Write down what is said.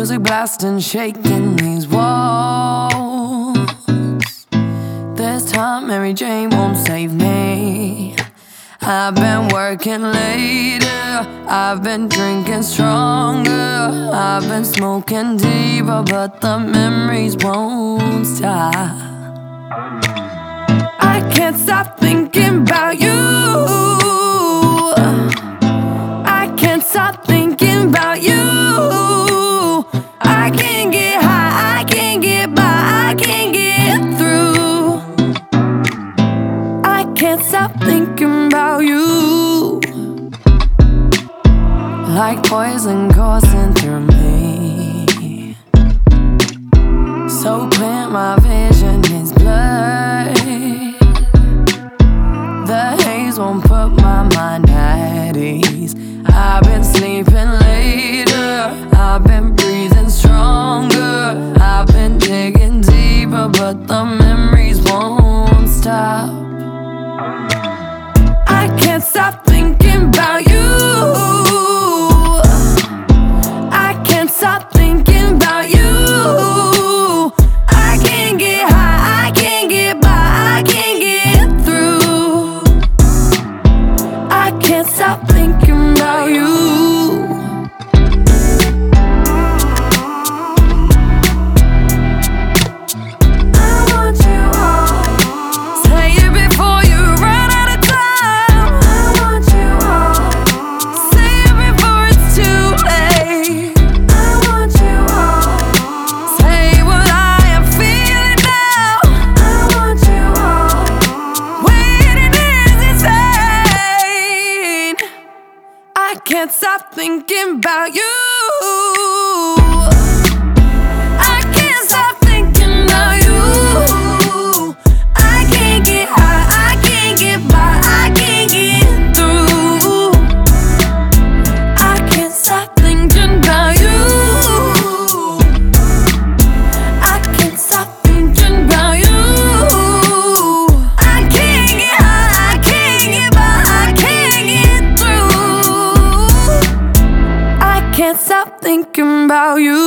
music blasting, shaking these walls. This time Mary Jane won't save me. I've been working later, I've been drinking stronger, I've been smoking deeper, but the memories won't stop. I can't stop thinking about you. I can't stop thinking about you. I can't get high, I can't get by, I can't get through. I can't stop thinking about you. Like poison coursing through me, so clear my vision is blurred. The haze won't put my mind at ease. I've been sleeping later, I've been breathing stronger, I've been digging deeper, but the memories won't stop. I can't stop thinking about you. I can't stop thinking about you. I can't get high, I can't get by, I can't get through. I can't stop thinking about you. I want you all. Say it before you run out of time. I want you all. Say it before it's too late. I want you all. Say what I am feeling now. I want you all. Waiting is insane. I can't stop thinking about you. I can't stop thinking about you. I can't get high, I can't get by, I can't get through. I can't stop thinking about you. I can't stop thinking about you. I can't get high, I can't get by, I can't get through. I can't stop thinking about you.